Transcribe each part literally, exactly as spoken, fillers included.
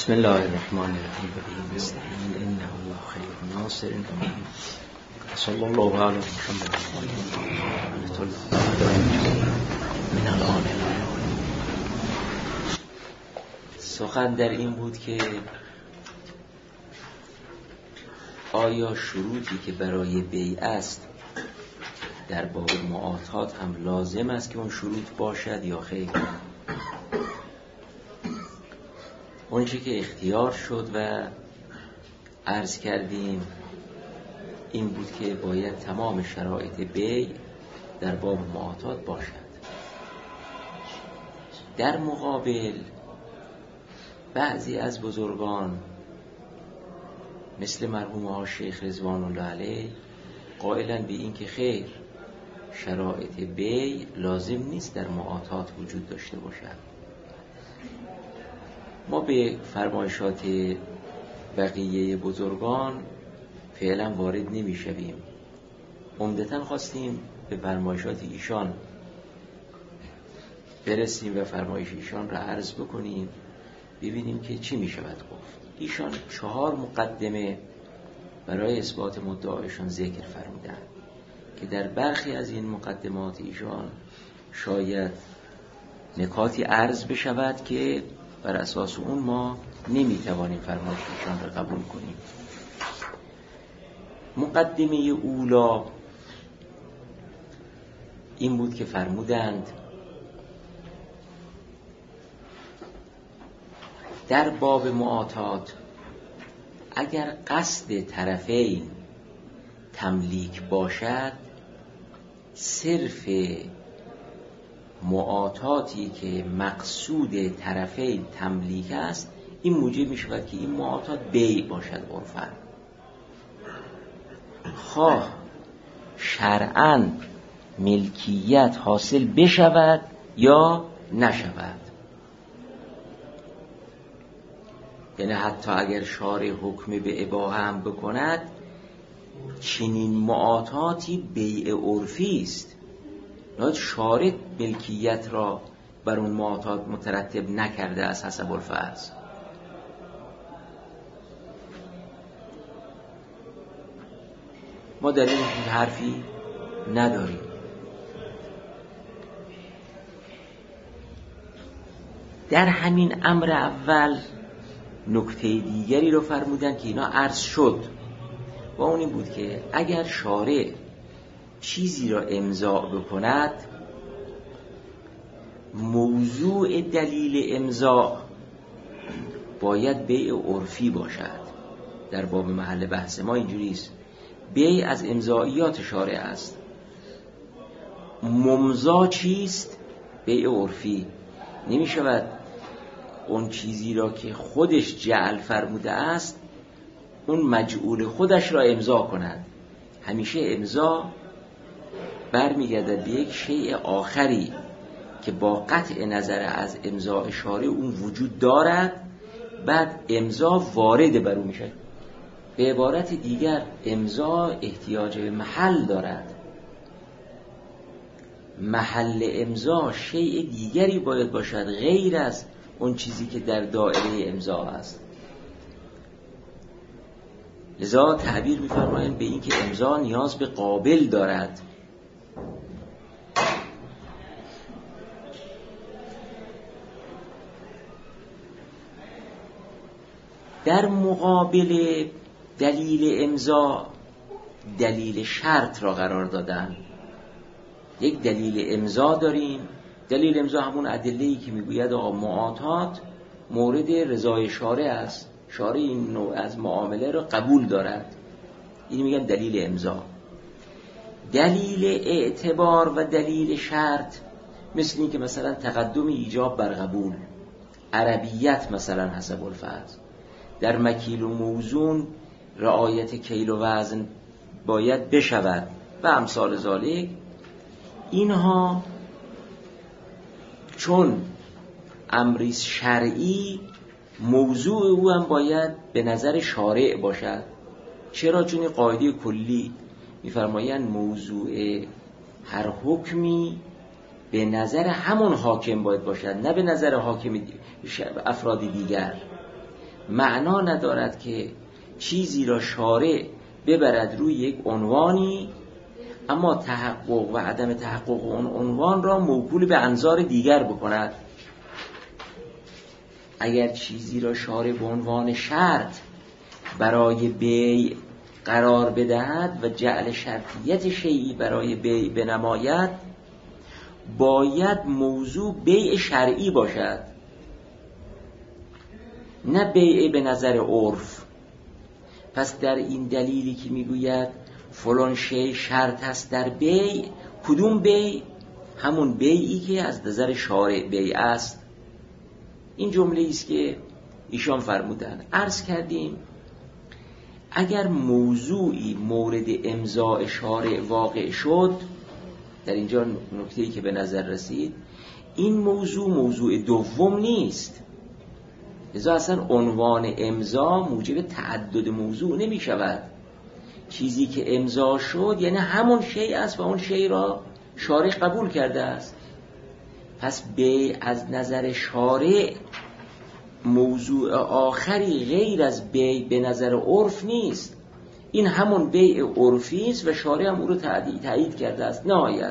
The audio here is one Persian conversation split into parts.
بسم الله الرحمن الرحیم و به نستعین انه الله خیر ناصر صلی الله علی محمد من الان. سخن در این بود که آیا شروطی که برای بیع است در باب معاطات هم لازم است که اون شروط باشد یا خیر؟ اونچه که اختیار شد و عرض کردیم این بود که باید تمام شرایط بیع در باب معاطات باشد. در مقابل بعضی از بزرگان مثل مرحوم ها شیخ رضوان الله علیه قائلن به این که خیر، شرایط بیع لازم نیست در معاطات وجود داشته باشد. ما به فرمایشات بقیه بزرگان فعلا وارد نمی شویم. عمدتاً خواستیم به فرمایشات ایشان برسیم و فرمایش ایشان را عرض بکنیم، ببینیم که چی می شود گفت. ایشان چهار مقدمه برای اثبات مدعایشان ذکر فرمودند که در برخی از این مقدمات ایشان شاید نکاتی عرض بشود که بر اساس اون ما نمیتوانیم فرمایش ایشان را قبول کنیم. مقدمه اولا این بود که فرمودند در باب معاطات اگر قصد طرفین تملیک باشد، صرف معاطاتی که مقصود طرفین تملیک است این موجب می شود که این معاطات بیع باشد عرفاً، خواه شرعاً ملکیت حاصل بشود یا نشود. یعنی حتی اگر شارع حکم به اباحه هم بکند، چنین معاطاتی بیع عرفی است. نه شارع ملکیت را بر اون معاطات مترتب نکرده از حسب الفرض. ما در این حرفی نداریم. در همین امر اول نکته دیگری رو فرمودن که اینا عرض شد و اون این بود که اگر شارع چیزی را امضا بکند، موضوع دلیل امضا باید بیع عرفی باشد. در باب محل بحث ما اینجوری است، بیع از امضایات شارع است. ممضا چیست؟ بیع عرفی. نمی شود اون چیزی را که خودش جعل فرموده است اون مجعول خودش را امضا کند. همیشه امضا برمیگردد به یک شیء آخری که با قطع نظر از امضاء شارع اون وجود دارد، بعد امضا وارد بر اون میشه. به عبارت دیگر امضا احتیاج به محل دارد. محل امضا شیء دیگری باید باشد غیر از اون چیزی که در دایره امضا است. لذا تعبیر می‌فرمایند به این که امضا نیاز به قابل دارد. در مقابل دلیل امضا دلیل شرط را قرار دادن. یک دلیل امضا داریم. دلیل امضا همون ادله‌ای که میگوید آقا معاطات مورد رضای شارع است، شارع این نوع از معامله را قبول دارد. این میگن دلیل امضا. دلیل اعتبار و دلیل شرط مثل این که مثلا تقدم ایجاب بر قبول، عربیت مثلا حسب الفرض، در مکیل و موزون رعایت کیل و وزن باید بشود و امثال ذالک. اینها چون امری شرعی، موضوع او هم باید به نظر شارع باشد. چرا؟ چون قاعده کلی می‌فرمایند موضوع هر حکمی به نظر همون حاکم باید باشد، نه به نظر حاکم افراد دیگر. معنا ندارد که چیزی را شارع ببرد روی یک عنوانی اما تحقق و عدم تحقق اون عنوان را موکول به انظار دیگر بکند. اگر چیزی را شارع به عنوان شرط برای بیع قرار بدهد و جعل شرطیت شیئی برای بیع بنماید، باید موضوع بیع شرعی باشد، نه بیع به نظر عرف. پس در این دلیلی که میگوید فلان شی شرط است در بیع، کدوم بیع؟ همون بیعی که از نظر شارع بیع است. این جمله است که ایشان فرمودند. عرض کردیم اگر موضوعی مورد امضاء شارع واقع شد، در اینجا نکته‌ای که به نظر رسید، این موضوع موضوع دوم نیست، لذا اصلا عنوان امضا موجب تعدد موضوع نمی شود. چیزی که امضا شد یعنی همون شیء است و اون شیء را شارع قبول کرده است. پس بیع از نظر شارع موضوع آخری غیر از بیع به نظر عرف نیست. این همون بیع عرفی است و شارع هم او رو تایید کرده است. نهایت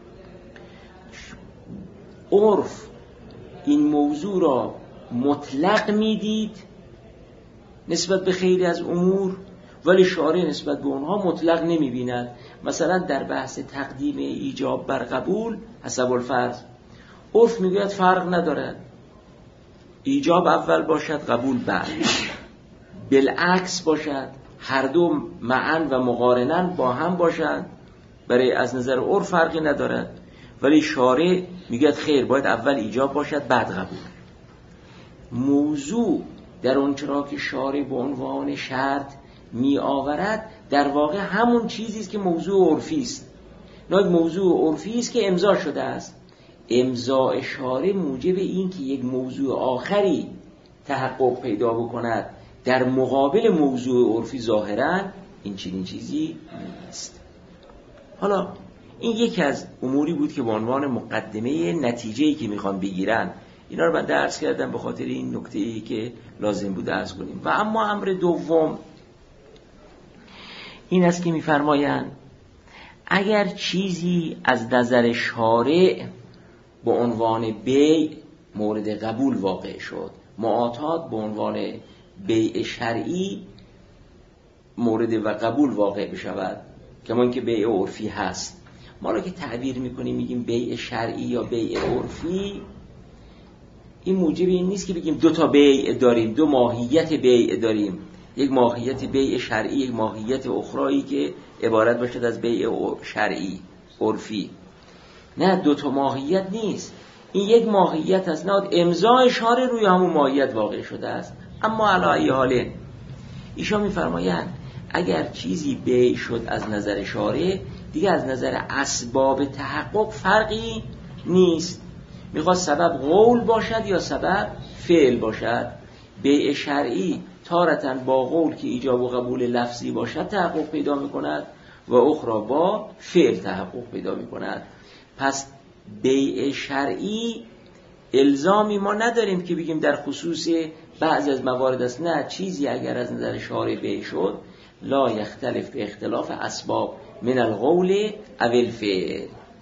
عرف این موضوع را مطلق میدید نسبت به خیلی از امور، ولی شارع نسبت به اونها مطلق نمیبیند. مثلا در بحث تقدیم ایجاب بر قبول حسب الفرض، عرف میگوید فرق ندارد، ایجاب اول باشد قبول بعد، بالعکس باشد، هر دو معا و مقارناً با هم باشند، برای از نظر عرف فرقی ندارد. ولی شارع میگوید خیر، باید اول ایجاب باشد بعد قبول. موضوع در اون چرا که شارع به عنوان شرط می آورد در واقع همون چیزی است که موضوع عرفی است. نه، موضوع عرفی است که امضا شده است. امضاء شارع موجب این که یک موضوع آخری تحقق پیدا بکند در مقابل موضوع عرفی ظاهراً این چنین چیزی نیست. حالا این یکی از اموری بود که به عنوان مقدمه نتیجه‌ای که میخوان بگیرن، اینا رو من درس کردم به خاطر این نکته‌ای که لازم بود عرض کنیم. و اما امر دوم این است که میفرمایند اگر چیزی از نظر شارع به عنوان بیع مورد قبول واقع شد، معاطات به عنوان بیع شرعی مورد و قبول واقع بشود، کمان که بیع عرفی هست. ما رو که تعبیر میکنیم میگیم بیع شرعی یا بیع عرفی، این موجب این نیست که بگیم دو تا بیع داریم، دو ماهیت بیع داریم، یک ماهیت بیع شرعی، یک ماهیت اخرایی که عبارت باشد از بیع شرعی عرفی. نه، دو تا ماهیت نیست، این یک ماهیت است. نه، امضای شارع روی همون ماهیت واقع شده است. اما علی ای حال ایشان میفرمایند اگر چیزی بیع شد از نظر شارع، دیگه از نظر اسباب تحقق فرقی نیست، میخواد سبب قول باشد یا سبب فعل باشد. بیع شرعی تارتاً با قول که ایجاب و قبول لفظی باشد تحقق پیدا میکند و اخرى با فعل تحقق پیدا میکند. پس بیع شرعی الزامی ما نداریم که بگیم در خصوص بعضی از موارد است. نه، چیزی اگر از نظر شارع بیع شد لا یختلف به اختلاف اسباب من القول او الفعل.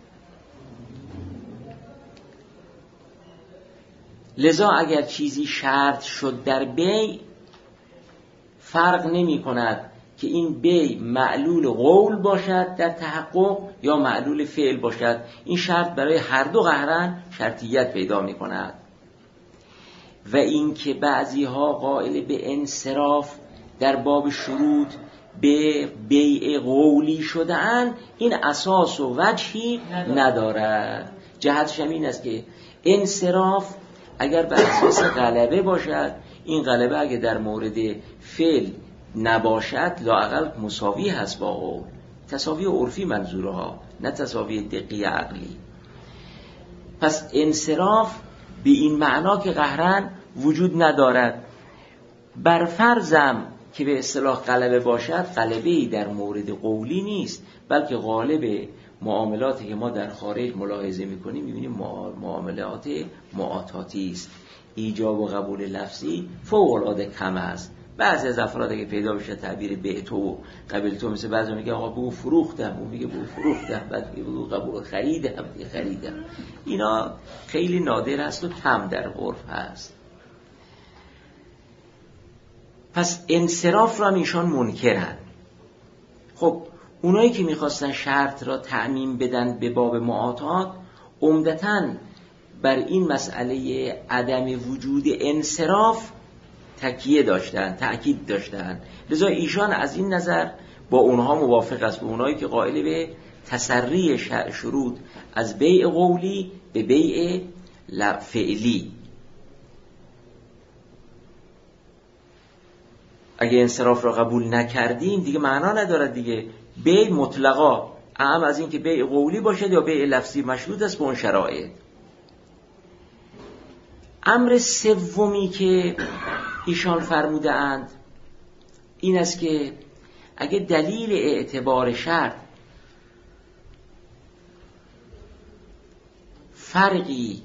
لذا اگر چیزی شرط شد در بیع، فرق نمی کند که این بیع معلول قول باشد در تحقق یا معلول فعل باشد. این شرط برای هر دو قهرن شرطیت پیدا می کند. و این که بعضی ها قائل به انصراف در باب شروط به بیع قولی شده اند، این اساس و وجهی ندارد. جهتش این است که انصراف اگر بر اساس غلبه باشد، این غلبه اگر در مورد فعل نباشد لااقل مساوی هست با قول، تساوی عرفی منظورها، نه تساوی دقیق عقلی. پس انصراف به این معنا که قهرن وجود ندارد. بر فرضم که به اصطلاح غلبه باشد، غلبه‌ای در مورد قولی نیست، بلکه غالب معاملاتی که ما در خارج ملاحظه می‌کنیم می‌بینیم معاملات معاطاتی است. ایجاب و قبول لفظی فوق العاده کم است. بعضی از افراد که پیدا بشه تعبیر به تو قبل تو، مثل بعضی میگه آقا بگو فروختم، اون میگه بگو فروختم، بعد میگه بگو قبول خریدم، میگه خریدم. اینا خیلی نادر است و کم در عرف هست. پس انصراف را ایشان منکرن. خب اونایی که میخواستن شرط را تعمیم بدن به باب معاطات عمدتاً بر این مسئله عدم وجود انصراف تکیه داشتن، تأکید داشتن. لذا ایشان از این نظر با اونها موافق است، به اونایی که قائل به تسری شروط از بیع قولی به بیع فعلی. اگه انصراف را قبول نکردیم دیگه معنا ندارد دیگه. بیع مطلقا اهم از این که بیع قولی باشد یا بیع لفظی مشروط است به اون شرایط. امر سومی که ایشان فرموده اند این است که اگه دلیل اعتبار شرط فرقی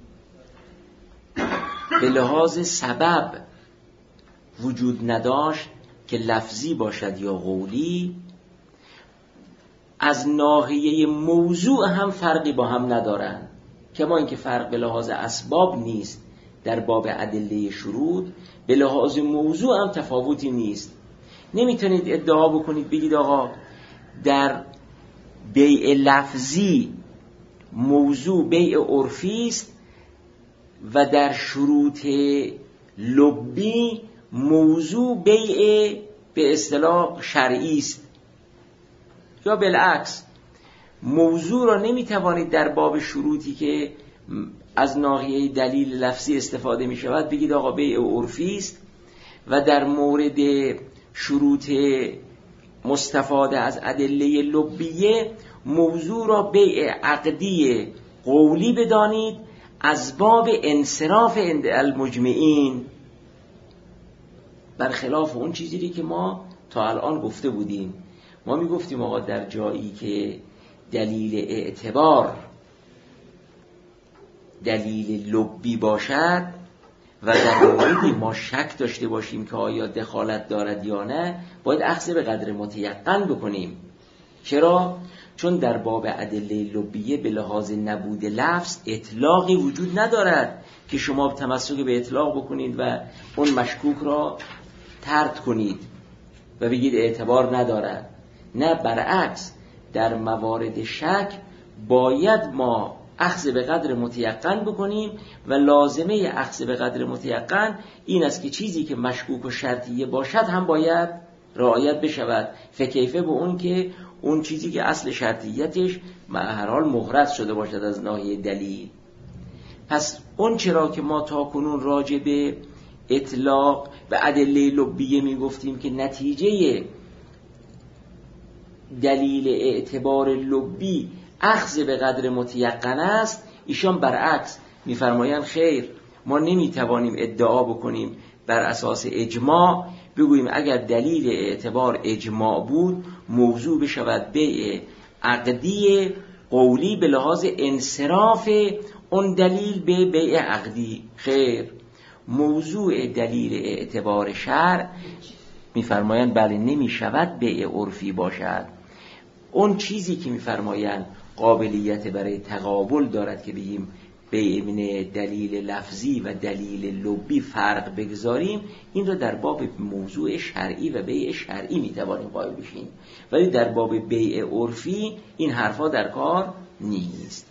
به لحاظ سبب وجود نداشت که لفظی باشد یا قولی، از ناحیه موضوع هم فرقی با هم ندارند. کما اینکه فرق به لحاظ اسباب نیست در باب ادله شروط، به لحاظ موضوع هم تفاوتی نیست. نمیتونید ادعا بکنید بگید آقا در بیع لفظی موضوع بیع عرفی است و در شروط لبی موضوع بیع به اصطلاح شرعی است، یا بالعکس موضوع را نمیتوانید در باب شروطی که از ناحیه دلیل لفظی استفاده می شود بگید آقا بیع عرفی است و در مورد شروط مستفاده از ادله لبیه موضوع را بیع عقدی قولی بدانید از باب انصراف عند المجمعین، برخلاف اون چیزی که ما تا الان گفته بودیم. ما می گفتیم آقا در جایی که دلیل اعتبار دلیل لبی باشد و در موردی ما شک داشته باشیم که آیا دخالت دارد یا نه، باید اخذ به قدر متیقن بکنیم. چرا؟ چون در باب ادله لبیه به لحاظ نبود لفظ اطلاقی وجود ندارد که شما تمسک به اطلاق بکنید و اون مشکوک را طرد کنید و بگید اعتبار ندارد. نه، برعکس در موارد شک باید ما اخذ به قدر متیقن بکنیم و لازمه اخذ به قدر متیقن این است که چیزی که مشکوک و شرطیه باشد هم باید رعایت بشود، فکیفه به اون که اون چیزی که اصل شرطیتش به هر حال مغرض شده باشد از ناحیه دلیل. پس اون چرا که ما تا کنون راجع به اطلاق و ادله لبیه می گفتیم که نتیجه دلیل اعتبار لبی اخذ به قدر متیقن است، ایشان برعکس می‌فرمایند خیر، ما نمی‌توانیم ادعا بکنیم بر اساس اجماع بگوییم اگر دلیل اعتبار اجماع بود موضوع بشود بیع عقدی قولی به لحاظ انصراف اون دلیل به بیع عقدی. خیر، موضوع دلیل اعتبار شرع می‌فرمایند بله نمی‌شود بیع عرفی باشد. اون چیزی که می‌فرمایند قابلیت برای تقابل دارد که بگیم بین دلیل لفظی و دلیل لبی فرق بگذاریم، این را در باب موضوع شرعی و بیع شرعی میتوانیم قائل بشیم، ولی در باب بیع عرفی این حرفا در کار نیست.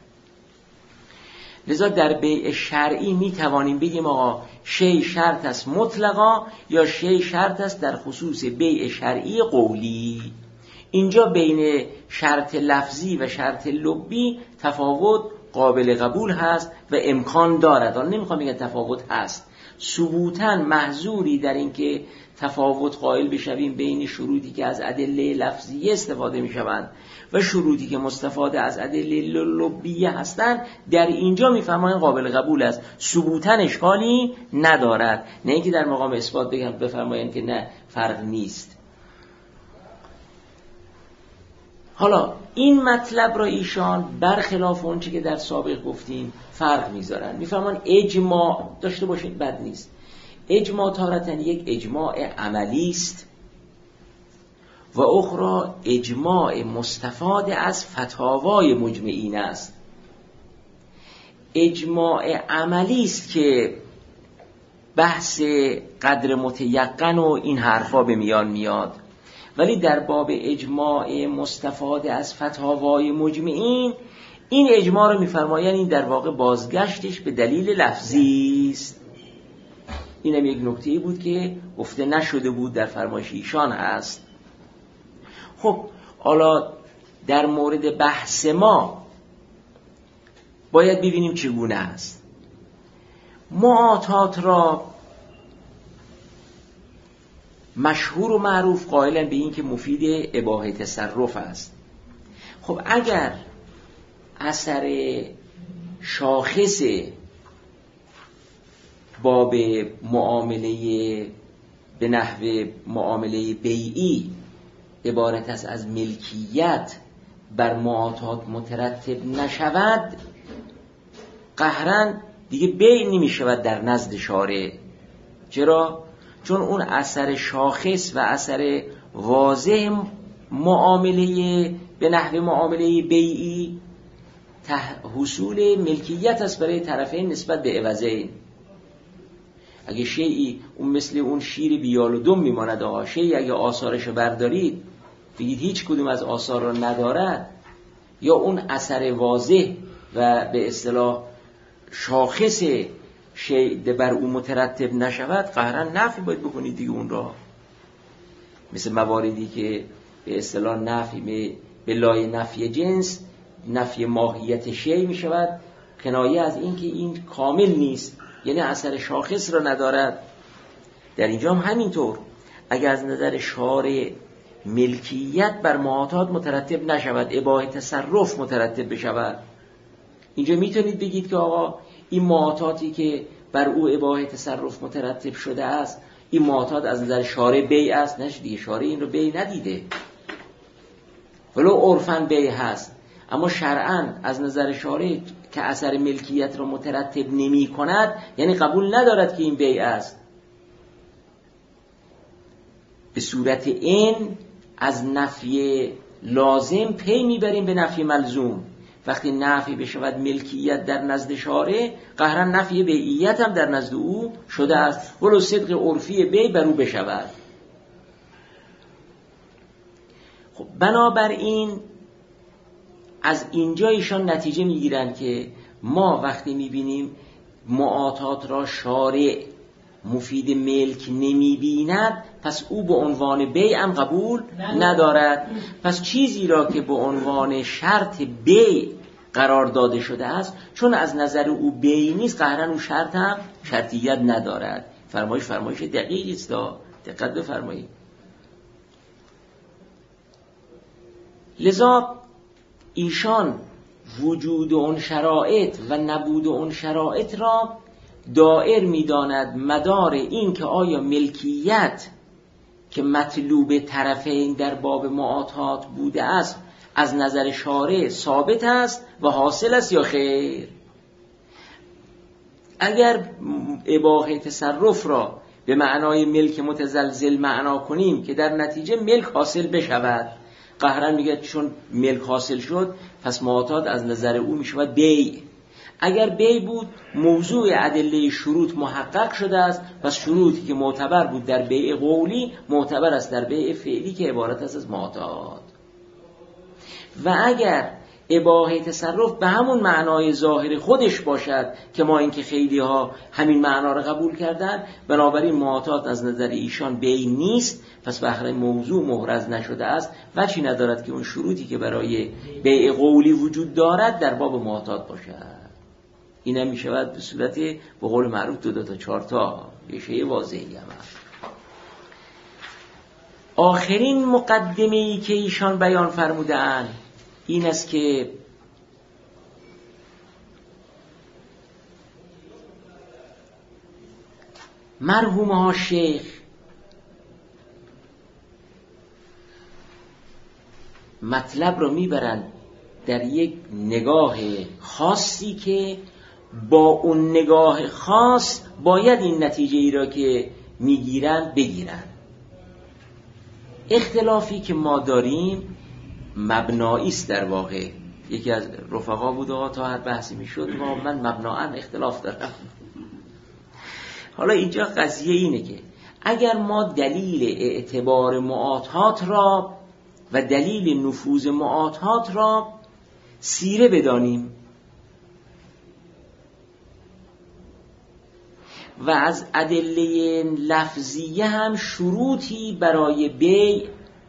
لذا در بیع شرعی میتوانیم بگیم آقا شی شرط است مطلقا یا شی شرط است در خصوص بیع شرعی قولی. اینجا بین شرط لفظی و شرط لبی تفاوت قابل قبول هست و امکان دارد. آن نمیخوام بگم تفاوت هست، ثبوتاً محظوری در این که تفاوت قائل بشویم بین شروطی که از ادله لفظی استفاده میشوند و شروطی که مستفاده از ادله لبیه هستند، در اینجا میفهمن قابل قبول است، ثبوتاً اشکالی ندارد. نه اینکه در مقام اثبات بگم بفرمایند که نه فرق نیست. حالا این مطلب را ایشان برخلاف اون چی که در سابق گفتیم فرق میذارن، میفهمن اجماع داشته باشید بد نیست. اجماع تارتن یک اجماع عملی است و اخرى اجماع مستفاد از فتاوای مجمعین است. اجماع عملی است که بحث قدر متیقن و این حرفا به میان میاد، ولی در باب اجماع مستفاد از فتاوای مجمعین این اجماع رو میفرمایند این در واقع بازگشتش به دلیل لفظی است. اینم یک نکته‌ای بود که گفته نشده بود در فرمایش ایشان هست. خب حالا در مورد بحث ما باید ببینیم چگونه است. معاطات را مشهور و معروف قائلن به این که مفید اباحه تصرف است. خب اگر اثر شاخص باب معامله به نحو معامله بیعی عبارت است از ملکیت بر معاطات مترتب نشود، قهرن دیگه بیع نمی شود در نزد شارع. چرا؟ چون اون اثر شاخص و اثر واضح معامله به نحو معامله بیعی حصول ملکیت است برای طرفین نسبت به عوضین. اگه شیئی اون مثل اون شیر بیال و دم میماند، آقا شیئی اگه آثارش بردارید بگید هیچ کدوم از آثار را ندارد، یا اون اثر واضح و به اصطلاح شاخص شیء بر اون مترتب نشود، قهرن نفی باید بکنید دیگه اون را. مثل مواردی که به اصطلاح نفی به لای نفی جنس نفی ماهیت شیء می شود، کنایه از این که این کامل نیست، یعنی اثر شاخص را ندارد. در اینجا هم همینطور، اگر از نظر شارع ملکیت بر معاطات مترتب نشود، اباحه تصرف مترتب بشود، اینجا میتونید بگید که آقا این معاطاتی که بر او اباحه تصرف مترتب شده است، این معاطات از نظر شارع بیع است. نشه دیگه، شارع این رو بیع ندیده، ولو عرفاً بیع هست، اما شرعاً از نظر شارع که اثر ملکیت را مترتب نمی کند، یعنی قبول ندارد که این بیع است. به صورت این از نفی لازم پی میبریم به نفی ملزوم. وقتی نفی بشود ملکیت در نزد شارع، قهرن نفی بیعیت هم در نزد او شده است، ولو صدق عرفی بیع بر او بشود. خب بنابراین از اینجا ایشان نتیجه میگیرن که ما وقتی میبینیم معاطات را شارع مفید ملک نمیبیند، پس او به عنوان بیع هم قبول ندارد. پس چیزی را که به عنوان شرط بیع قرار داده شده است، چون از نظر او بیع نیست، قهرن اون شرط هم شرطیت ندارد. فرمایش فرمایش دقیقی است، دقت بفرمایید. لذا ایشان وجود اون شرایط و نبود اون شرایط را دائر می‌داند مدار این که آیا ملکیت که مطلوب طرفین در باب معاطات بوده است از نظر شارع ثابت است و حاصل است یا خیر. اگر اباحه تصرف را به معنای ملک متزلزل معنا کنیم که در نتیجه ملک حاصل بشود، قهرن میگه چون ملک حاصل شد پس معاطات از نظر او میشود بیع. اگر بیع بود موضوع ادله شروط محقق شده است، پس شروطی که معتبر بود در بیع قولی معتبر است در بیع فعلی که عبارت است از معاطات. و اگر اباحه تصرف به همون معنای ظاهر خودش باشد که ما اینکه خیلی ها همین معنا را قبول کردن، بنابراین معاطات از نظر ایشان بیع نیست، پس بهره موضوع محرز نشده است و چی ندارد که اون شروطی که برای بیع قولی وجود دارد در باب معاطات باشد. این هم می شود به صورت به قول معروف دو دو تا چهار تا یه شیء واضحی هم هست. آخرین مقدمه‌ای که ایشان بیان فرمودند این است که مرحوم ها شیخ مطلب رو میبرن در یک نگاه خاصی که با اون نگاه خاص باید این نتیجه ای را که میگیرن بگیرن. اختلافی که ما داریم مبنایی است در واقع. یکی از رفقا بود آقا تا هر بحثی میشد ما من مبناً اختلاف دارم. حالا اینجا قضیه اینه که اگر ما دلیل اعتبار معاطات را و دلیل نفوذ معاطات را سیره بدانیم و از ادله لفظیه هم شروطی برای بیع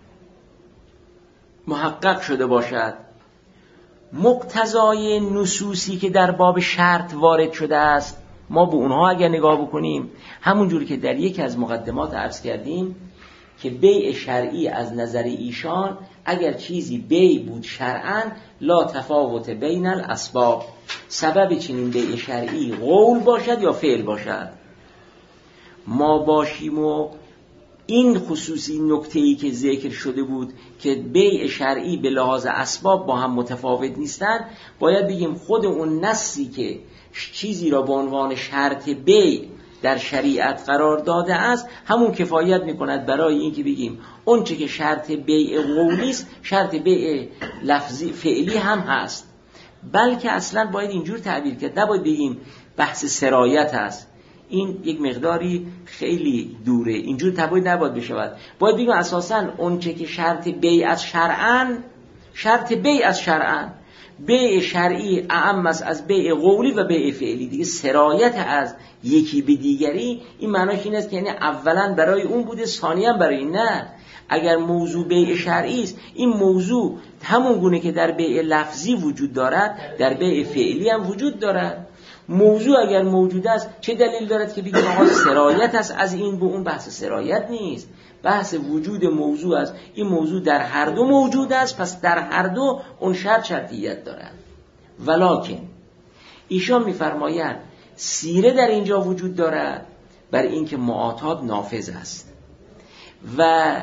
محقق شده باشد، مقتضای نصوصی که در باب شرط وارد شده است ما به اونها اگر نگاه بکنیم، همونجوری که در یکی از مقدمات عرض کردیم که بیع شرعی از نظر ایشان اگر چیزی بیع بود شرعاً لا تفاوت بین الاسباب، سبب چنین بیع شرعی قول باشد یا فعل باشد. ما باشیم و این خصوصی نکته‌ای که ذکر شده بود که بیع شرعی به لحاظ اسباب با هم متفاوت نیستن، باید بگیم خود اون نصی که چیزی را به عنوان شرط بیع در شریعت قرار داده است همون کفایت میکند برای این که بگیم اون چه که شرط بیع قولی است شرط بیع لفظی فعلی هم هست. بلکه اصلا باید اینجور تعبیر کرد، نباید بگیم بحث سرایت هست، این یک مقداری خیلی دوره، اینجور تباید نباید بشود. باید بگیم اساساً اون چه که شرط بیع از شرعاً شرط بیع از شرعاً بیع شرعی اعم است از بیع قولی و بیع فعلی. دیگه سرایت از یکی به دیگری این معناش این است که یعنی اولا برای اون بوده ثانیاً برای این. نه، اگر موضوع بیع شرعی است این موضوع همون گونه که در بیع لفظی وجود دارد در بیع فعلی هم وجود دارد. موضوع اگر موجود است چه دلیل دارد که بگیم آقا سرایت است از این به اون؟ بحث سرایت نیست، بحث وجود موضوع است. این موضوع در هر دو موجود است، پس در هر دو اون شرط شرطیت دارد. ولکن ایشان می‌فرمایند سیره در اینجا وجود دارد بر اینکه معاطات نافذ است و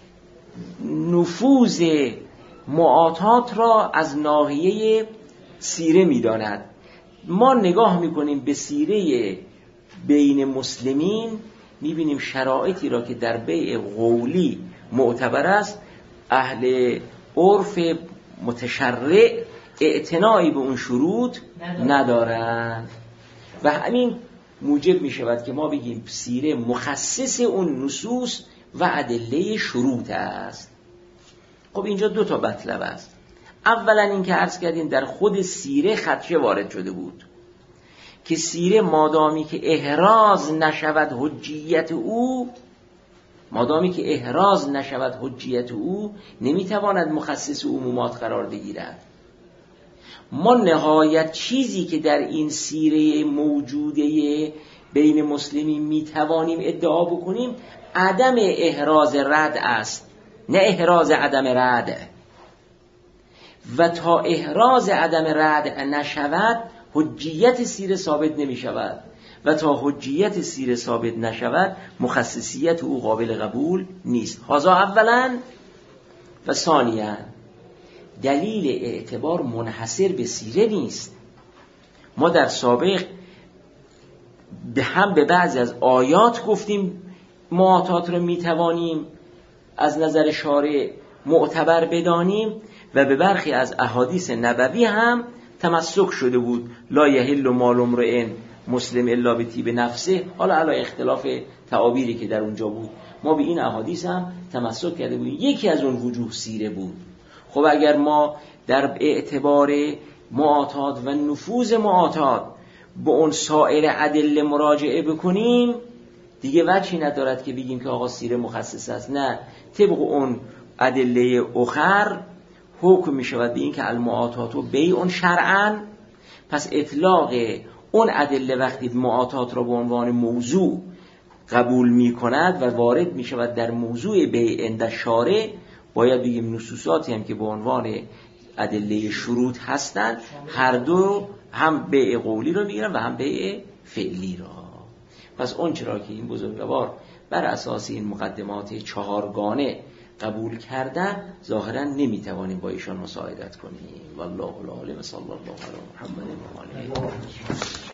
نفوذ معاطات را از ناحیه سیره می‌داند. ما نگاه میکنیم به سیره بین مسلمین، میبینیم شرایطی را که در بیع قولی معتبر است اهل عرف متشرع اعتنایی به اون شروط ندارند و همین موجب میشود که ما بگیم سیره مخصص اون نصوص و ادله شروط است. خب اینجا دو تا مطلب است. اولا این که عرض کردیم در خود سیره خدشه وارد شده بود که سیره مادامی که احراز نشود حجیت او مادامی که احراز نشود حجیت او نمیتواند مخصص عمومات قرار بگیرد. ما نهایت چیزی که در این سیره موجوده بین مسلمین میتوانیم ادعا بکنیم عدم احراز رد است، نه احراز عدم رد. و تا احراز عدم رد نشود حجیت سیره ثابت نمی شود و تا حجیت سیره ثابت نشود مخصصیت او قابل قبول نیست. هذا اولا. و ثانیا دلیل اعتبار منحصر به سیره نیست. ما در سابق هم به بعضی از آیات گفتیم معاطات رو می توانیم از نظر شارع معتبر بدانیم و به برخی از احادیث نبوی هم تمسک شده بود. لا یحل مال امرئ مسلم الا بطیب نفسه. حالا علی اختلاف تعابیری که در اونجا بود ما به این احادیث هم تمسک کرده بودیم. یکی از اون وجوه سیره بود. خب اگر ما در اعتبار معاطات و نفوذ معاطات به اون سایر ادله مراجعه بکنیم دیگه وجهی ندارد که بگیم که آقا سیره مخصص است. نه، طبق اون ادله اخر حکم می شود به این که المعاطات و بیع شرعاً. پس اطلاق اون ادله وقتی معاطات را به عنوان موضوع قبول می کند و وارد می شود در موضوع بیع عند شارع، باید بگیم نصوصاتی هم که به عنوان ادله شروط هستند هر دو هم بیع قولی را میگیرن و هم بیع فعلی را. پس اون چرا که این بزرگوار بر اساس این مقدمات چهارگانه قبول کردن ظاهرا نمیتوانیم با ایشان مساعدت کنیم. والله العالم. صلی الله علی محمد و آله.